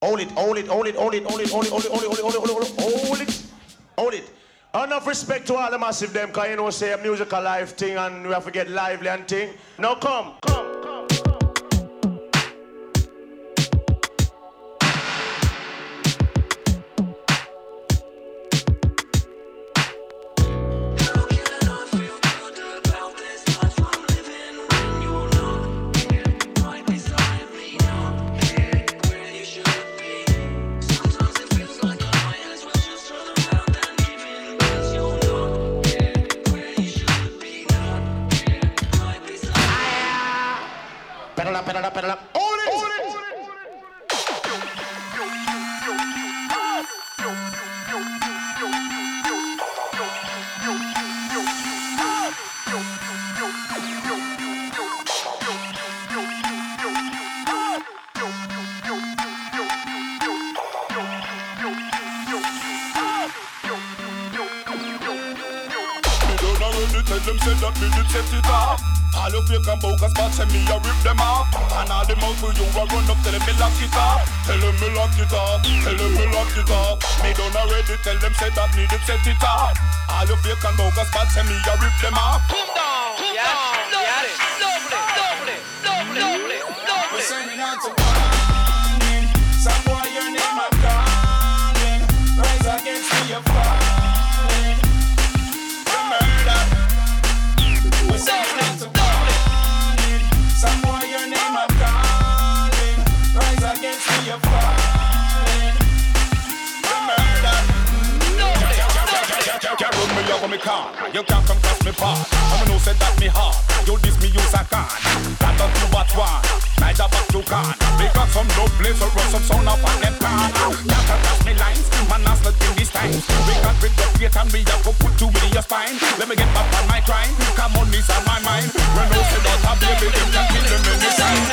Hold it, hold it, hold it, hold it, hold it, hold it, hold it, hold it, hold it, hold it, hold it, hold it, hold it. Enough respect to all the massive them, cause you know say a musical life thing and we have to get lively and thing. Now come. Pedal up. Hold it! Hold it! Tell them say that me did set it off. All your fake and bogus spots and me I rip them off. And all the mouth for you I run up tell them me lock it off. Tell them me lock it off. Tell them me lock it off. Me done already tell them say that me did set it off. All your fake and bogus spots and me I rip them off. Come down, yes, lovely. We're sending out to warning. Some boy your name I'm calling. Rise against me you're falling. The murder. We're sending out to warning. Some boy your name I'm calling. Rise against me you're falling. The murder. Can't run me over me car. You can't come cross me path. I'm no say that me hard. You diss me use a can. That don't do but one. Niger back to can. We got some dope place or run some sound up on them can. Can't cross me lines. Man has not in this time. We got rid of fear and we have to put two in your spine. Let me get back on my crime. Come on, this on my mind. When no say that I baby them can kill them in this time.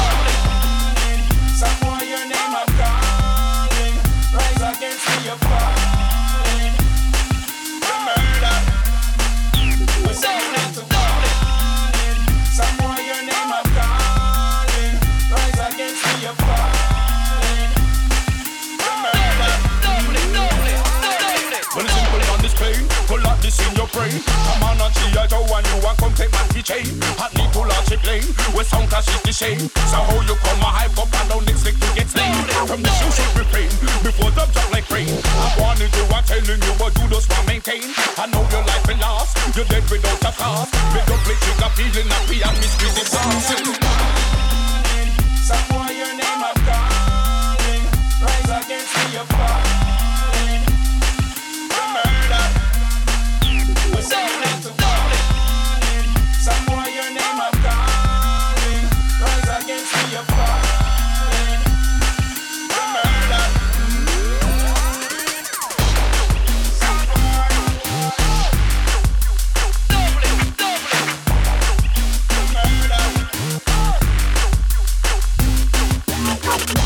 Some boy your name I'm calling. Rise against me you're falling. The murder. We're sending out to warning. Some boy your name I'm calling. Rise against me you're falling. The murder. When it's simple on this plane, pull out this in your brain. Come on and see I don't want you and come take my chain. Hot need to large it lane. With sound clash is the shame. So how you come a hype up and down next week to get slain. From this you should refrain. Before them drop like rain. I'm warning you and telling you what you just want maintain. I know your life will last. You're dead without a cause. We don't play trigger feeling happy and mystery is dancing. Some boy your name I'm calling. Rise against me you're falling. The murder. We're sending out to warning. Some boy your name I'm calling. Rise against me you're falling. The murder. The murder.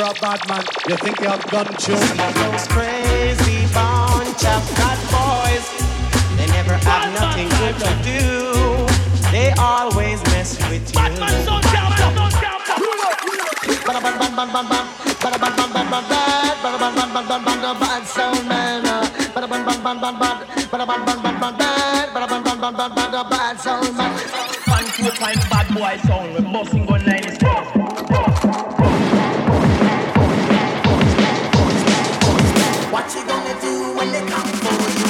a bad man. You think you have gun tune? Those crazy bunch of bad boys, they never have nothing good to do. They always mess with you. Bad sound man. Bad sound man. 1 2 5 bad boy sound. We're busting gun line is what you gonna do when they come for you?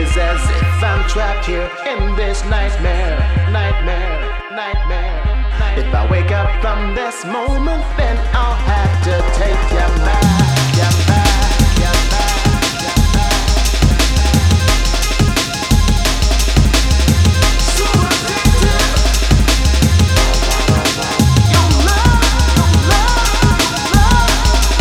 trapped here in this nightmare, nightmare, nightmare, nightmare. If I wake up from this moment, then I'll have to take you back, you back, you back, you back. So addicted. Your love, your love, love,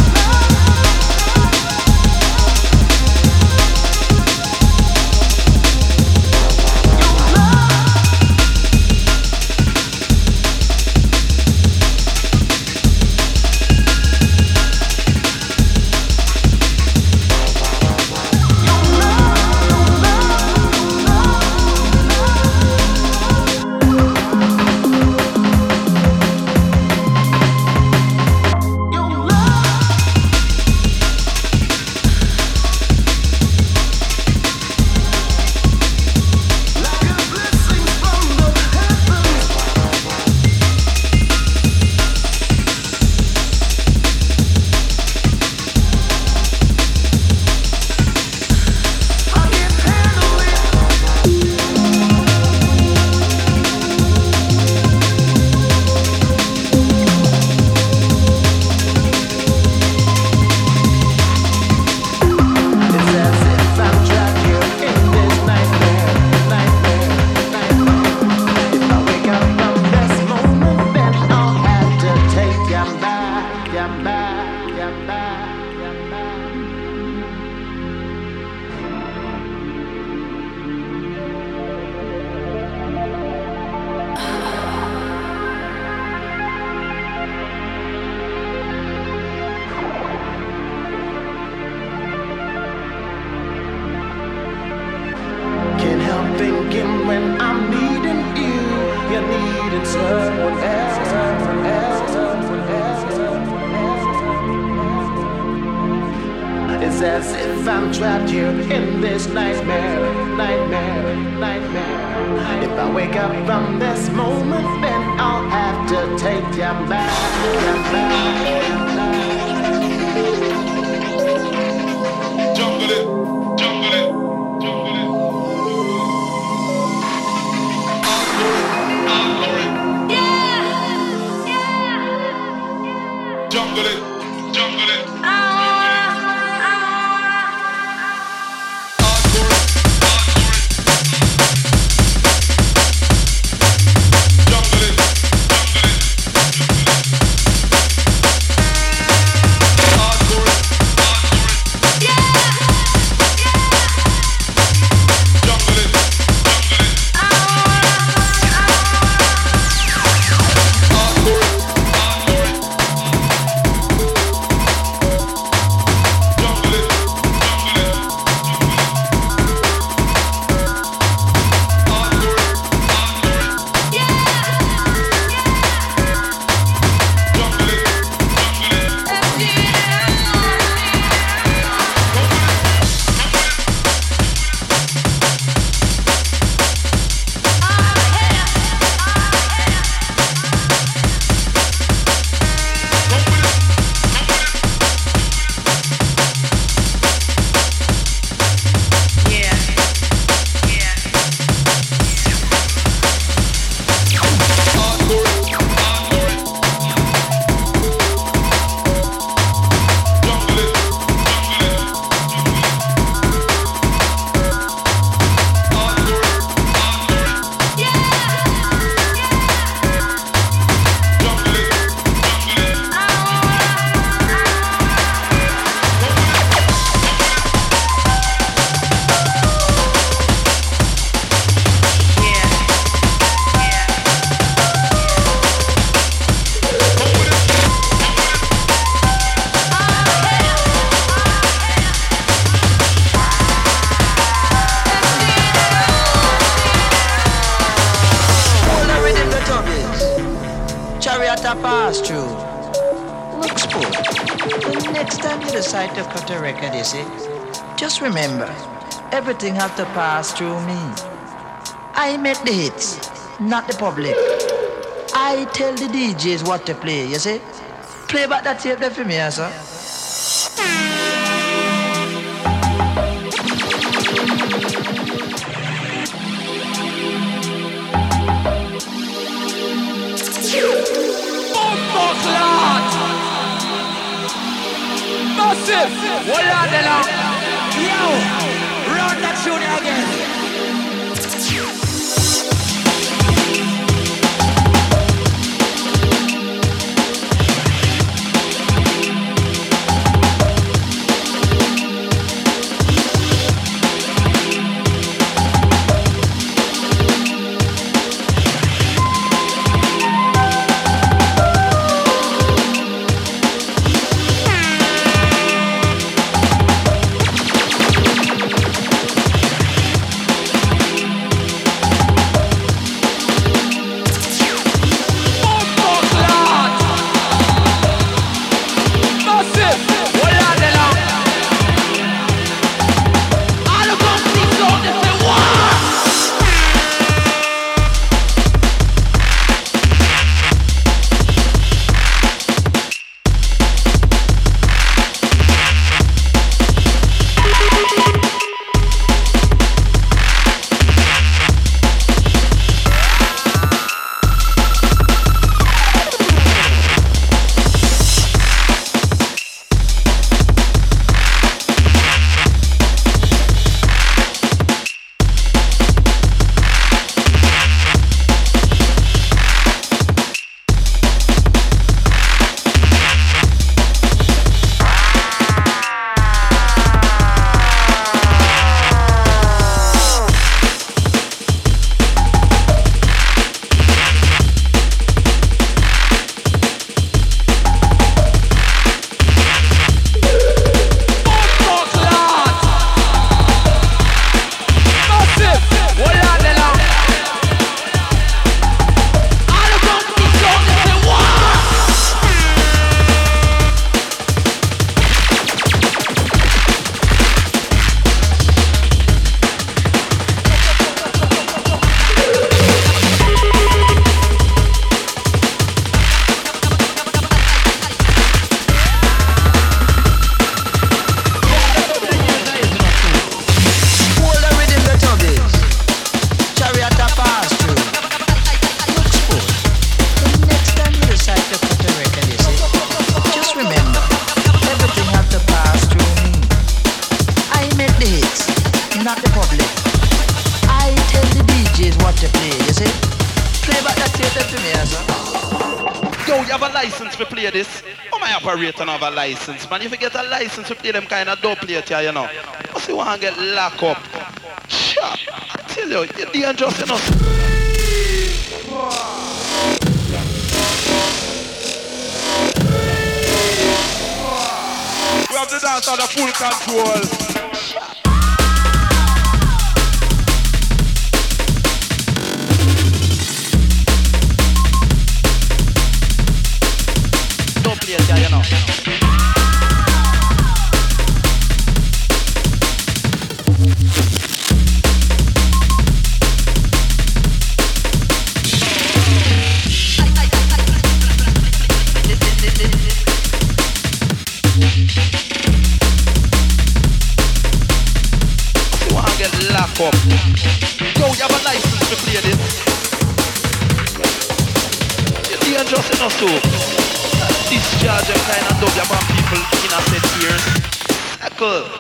when I'm needing you, you're needing someone else, someone else, someone else, someone else. It's as if I'm trapped here in this nightmare, nightmare, nightmare. If I wake up from this moment, then I'll have to take you back, Jungle it, jungle it. Jungle it, jungle it. Pass through. Look, sport. The next time you decide to cut a record, you see, just remember, everything have to pass through me. I make the hits, not the public. I tell the DJs what to play, you see. Play back that tape there for me, sir. Hold on the long. Yo, run that tune again. Operator have a license, man. If you get a license to play them kind of dope plate here, you know. Because you want to get locked up. Shut. I tell you, you're dangerous enough. We have the dance under full control. Yeah, you know. You want to get locked up? Yo, you have a license to play this. You're dangerous enough too. Discharge and kind of dub upon people in a set ears. Echo.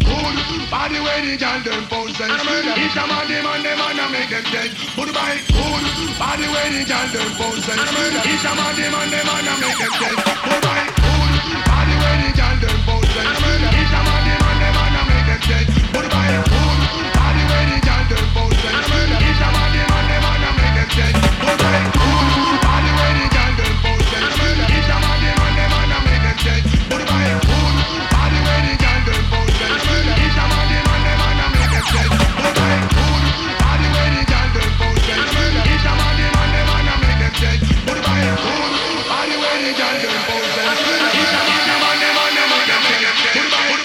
If the man, the man, a make them dead. Put the bike. hood. Body where the girl them bounce and murder. It's a man, the man, and make them dead. Goodbye, hood. Body where the girl them bounce and murder. It's a man, the man, and make them dead. Goodbye, hood. Body where the girl them bounce and murder. It's a man, the man, and make them dead. Goodbye, hood. Body where the girl them bounce and murder. It's a man, the man, and make them dead. Goodbye, hood. Body where the girl them bounce and murder. It's a man, the man, and make them dead. Goodbye, hood. Body where the girl them bounce and murder. It's a man, the man, and make them dead. Goodbye, hood. Body where the girl them bounce and murder. It's a man, the man, and make them dead. Goodbye.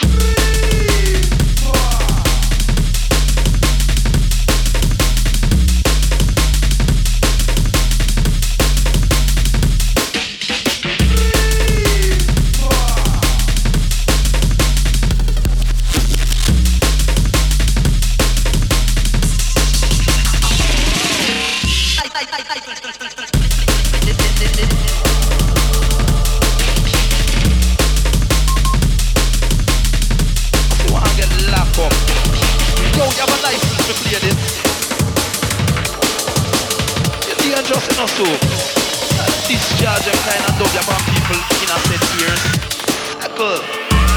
Discharge them kind of dub upon people in a set years. Cool.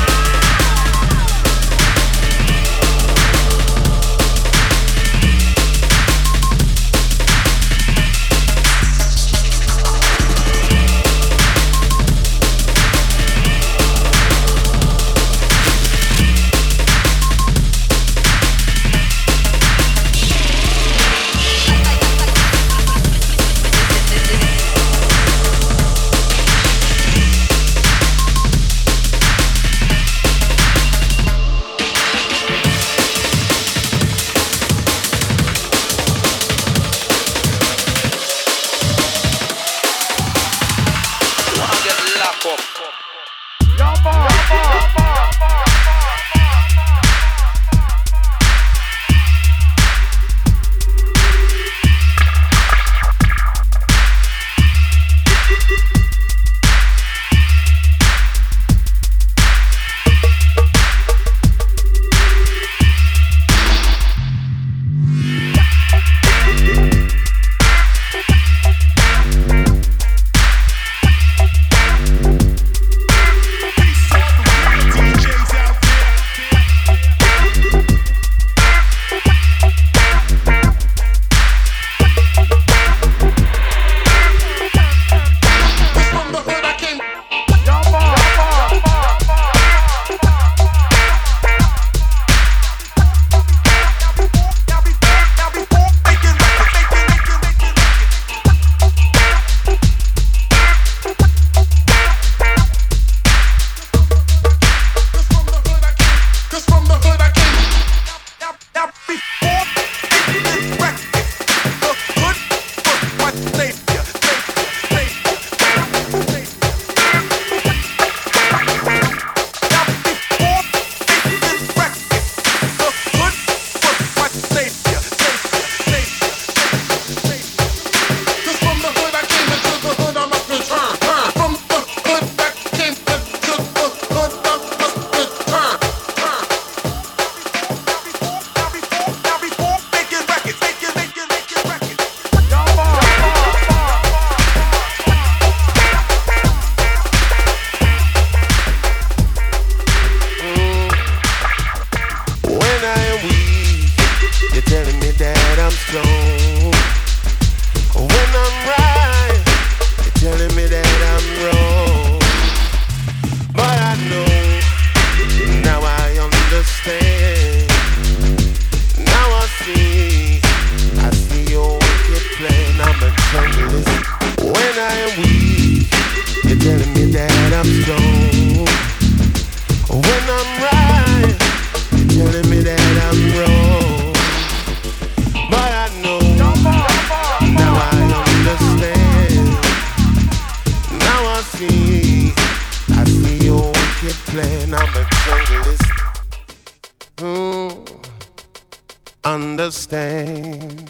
Understand.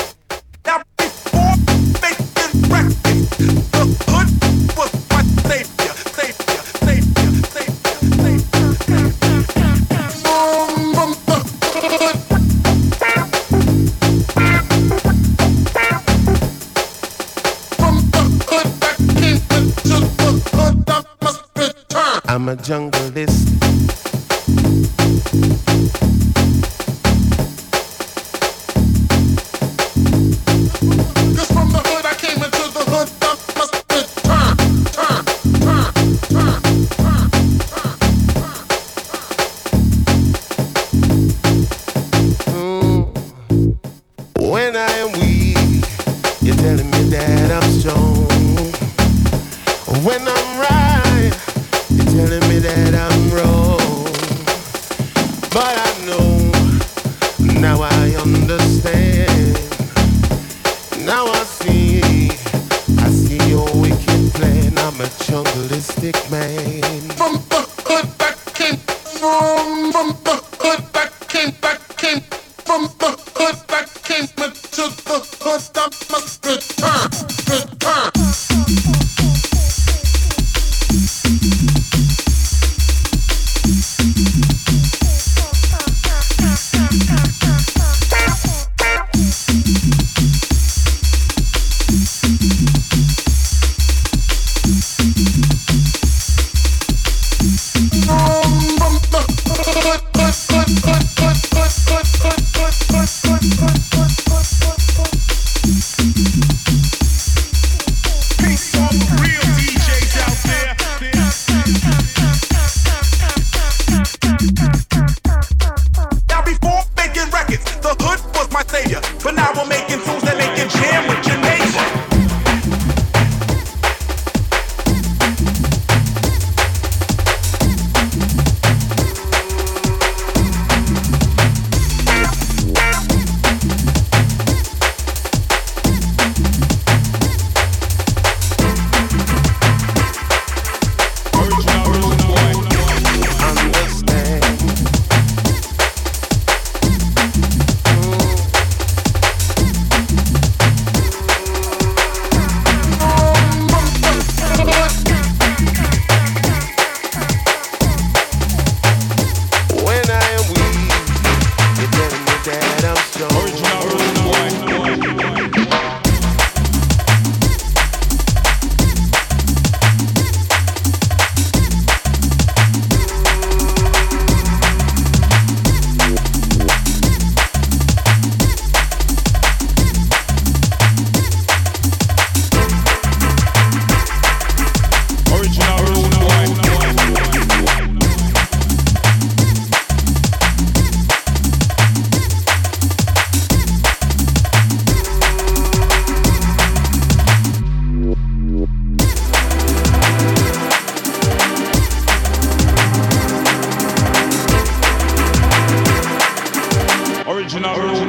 Now before making breakfast, the hood was what saved you, saved you, saved you, saved you, saved you. From the hood. a junglist. Cause from the hood I came into the hood, I must return, turn. When I am weak, you're telling me that I'm strong. When I'm right, you're telling me that I'm wrong. But I know, now I understand. Now I see your wicked plan. I'm a jungleistic man. From the hood I came from the hood I came from the hood I came into the hood, I must return. Original